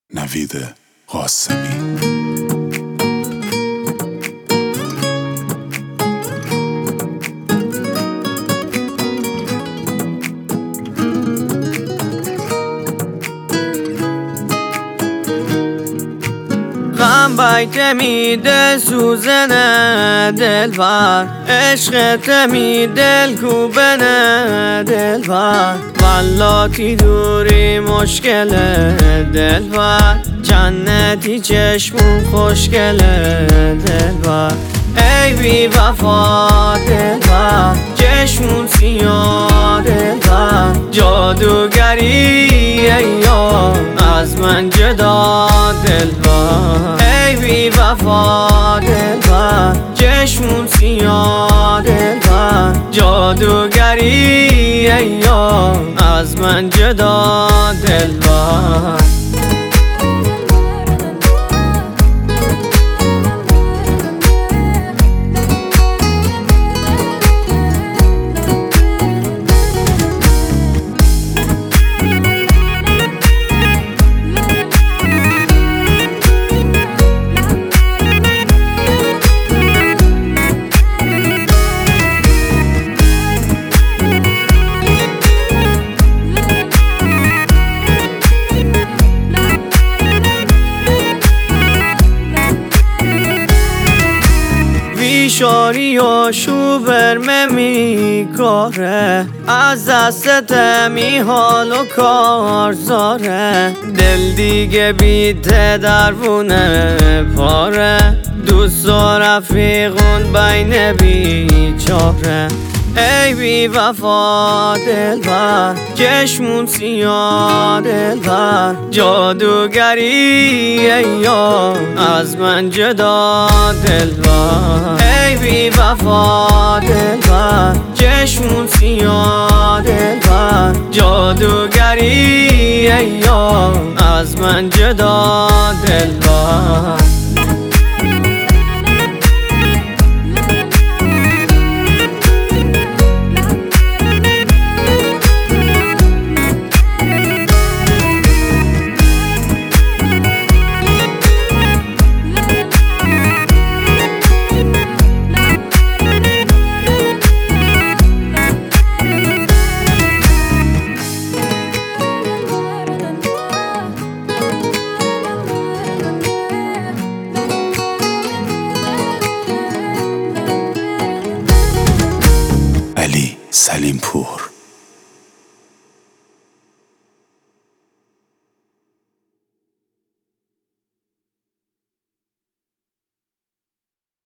نوید قاسمی. غم بیت میده سوزنه دلبر، عشقت می دل کوبنه دلبر، ولاتی دوری مشکله دلبر، جنتی چشمون خوشگله دلبر. ای بی وفا دلبر، چشمون سیاه دلبر، جادوگری ایام از من جدا دلبر. ای بی وفا دلبر، چشمون سیاه دلبر، جادوگری ایام از من جدا دلبر. شاری و شوبرمه میکاره، از دستت می حال و کار زاره، دل دیگه بیته دربونه پاره، دوست و رفیقون بین بیچاره. ای بی وفا دلبر، چشمون سیاه دلبر، جادوگری ایام از من جدا دلبر. ای بی وفا دلبر، چشمون سیاه دلبر، جادوگری ایام از من جدا دلبر. سلیمپور.